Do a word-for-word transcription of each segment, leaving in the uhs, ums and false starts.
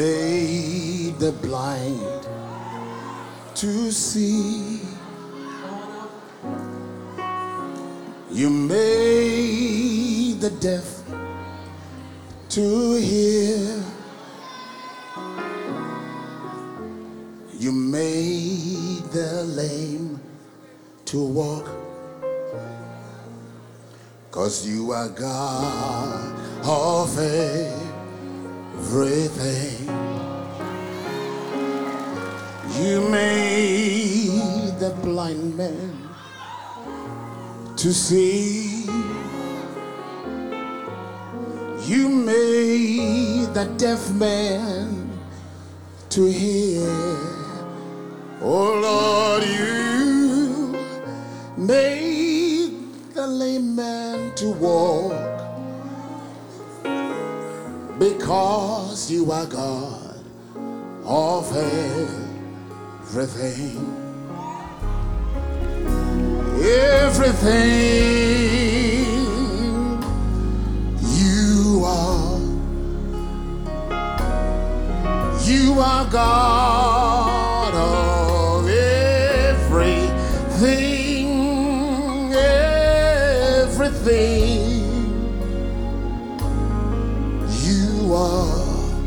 made the blind to see. You made the deaf to hear. You made the lame to walk. 'Cause you are God of everything. You made the blind man to see. You made the deaf man to hear. Oh Lord, you made the lame man to walk. Because you are God of everything. Everything you are. You are God of everything. Everything you are.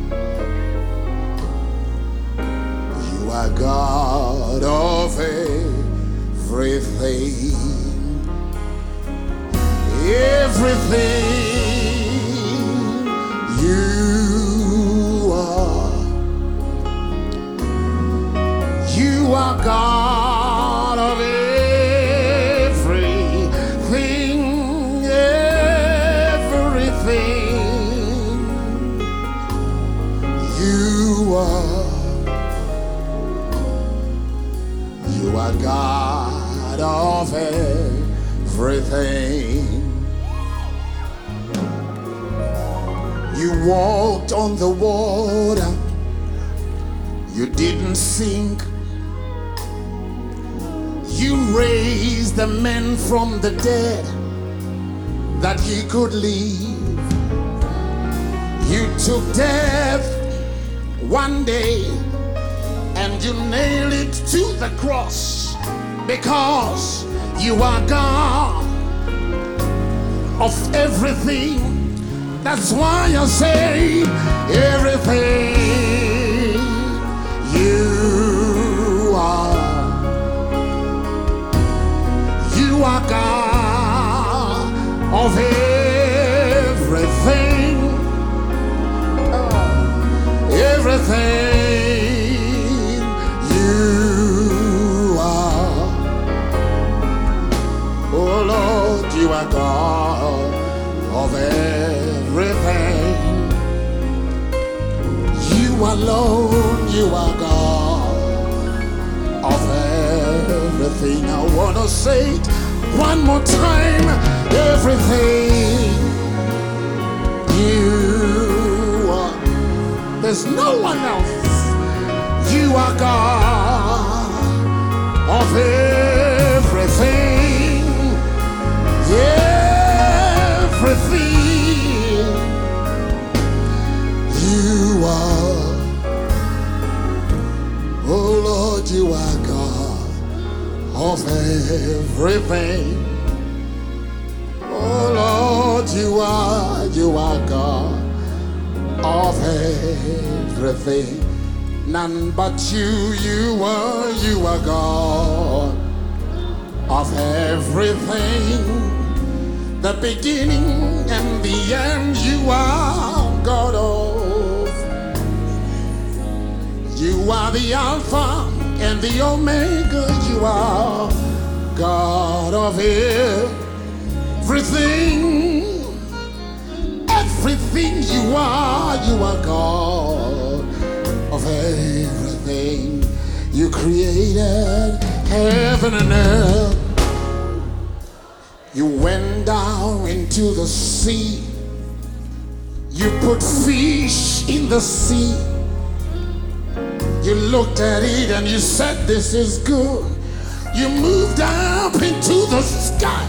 You are God of everything. Everything you are. You are God of everything. Everything you are. You are God of everything. You walked on the water. You didn't sink. You raised the man from the dead that he could live. You took death one day and you nailed it to the cross. Because you are God of everything. That's why I say everything you are. You are God of everything. Everything you are. Oh Lord, you are God of everything. You alone, you are God of everything. I want to say it one more time. Everything you are. There's no one else. You are God of everything. Everything you are. Oh Lord, you are God of everything. Oh Lord, you are, you are God of everything. None but you, you are, you are God of everything. The beginning and the end, you are God of. You are the Alpha and the Omega, you are God of everything. Everything you are, you are God of everything. You created heaven and earth. You went down into the sea. You put fish in the sea. You looked at it and you said, this is good. You moved up into the sky.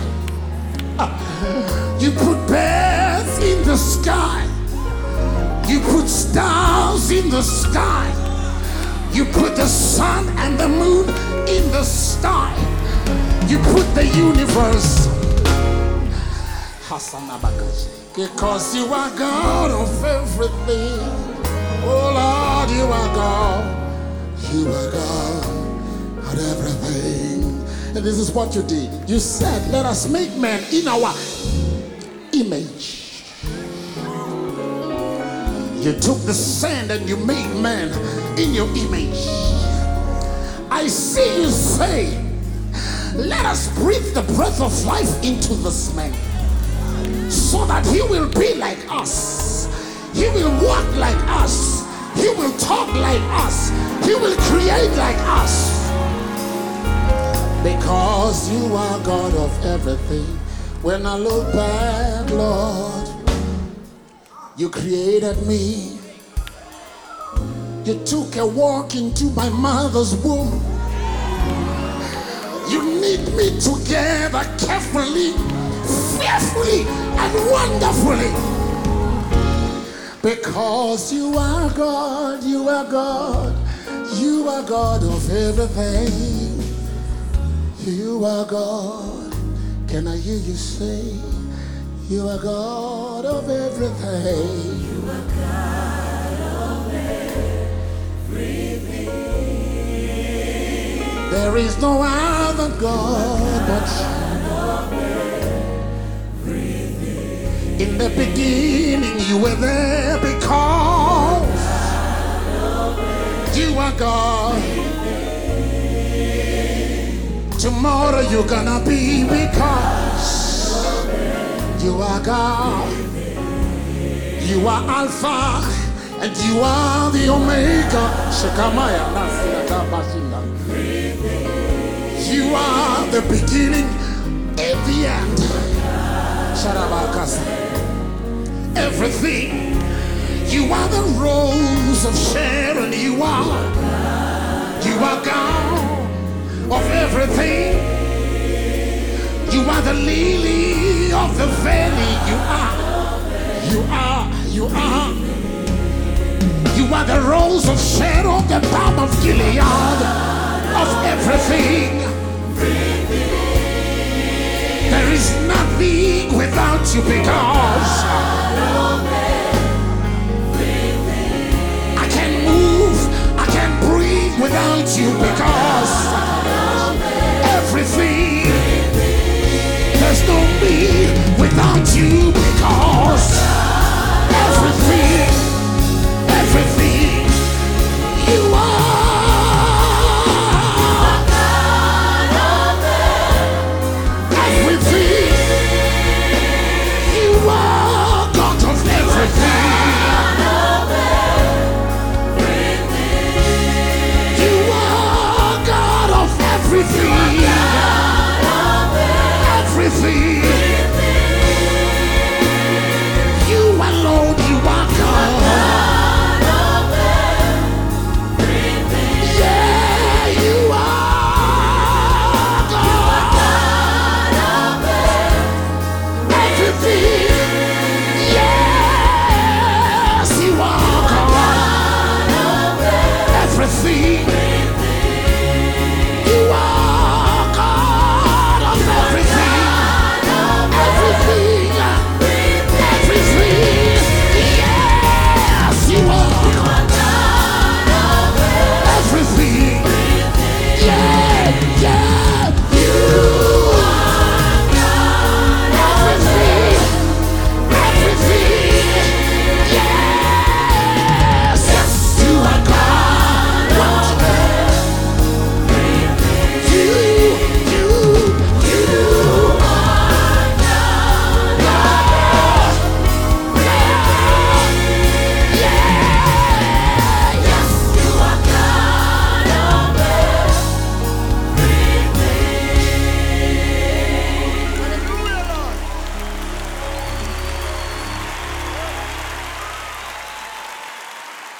You put birds in the sky. You put stars in the the sky. You put the sun and the moon in the sky. You put the universe. Because you are God of everything. Oh Lord, you are God. You are God of everything. And this is what you did. You said, let us make man in our image. You took the sand and you made man in your image. I see you say, let us breathe the breath of life into this man, so that he will be like us. He will walk like us. He will talk like us. He will create like us. Because you are God of everything. When I look back, Lord, you created me. You took a walk into my mother's womb. You knit me together carefully, fearfully, and wonderfully. Because you are God, you are God, you are God of everything. You are God. Can I hear you say, you are God of everything? You are God of everything. There is no other God but you. In the beginning you were there because you are God. Tomorrow you're gonna be because you are God. You are Alpha and you are the Omega. You are the beginning and the end. Everything. You are the rose of Sharon. You are. You are God of everything. You are the lily of the valley. You are. You are. You are. You are the rose of Sharon, the balm of Gilead, of everything. There is nothing without you because I can't move, I can't breathe without you because everything. There's no me without you because